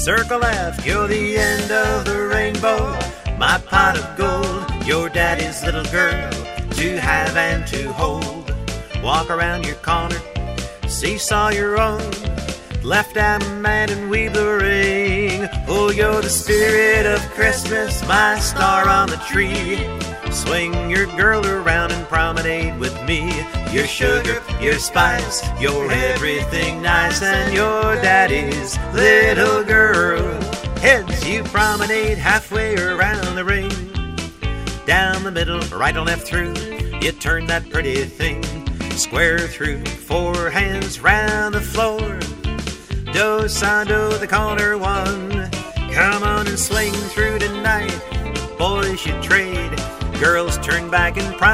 Circle left, you're the end of the rainbow. My pot of gold, your daddy's little girl, to have and to hold. Walk around your corner, seesaw your own. Left out a man and weave the ring. Oh, you're the spirit of Christmas, my star on the tree. Swing your girl around and promenade with me. You're sugar, you're spice, you're everything nice, and you're daddy's little girl. Heads, you promenade halfway around the ring. Down the middle, right or left through, you turn that pretty thing. Square through, 4 hands round the floor. Do, sa, do, the corner one. Come on and swing through tonight. Boys should trade, girls turn back and prime.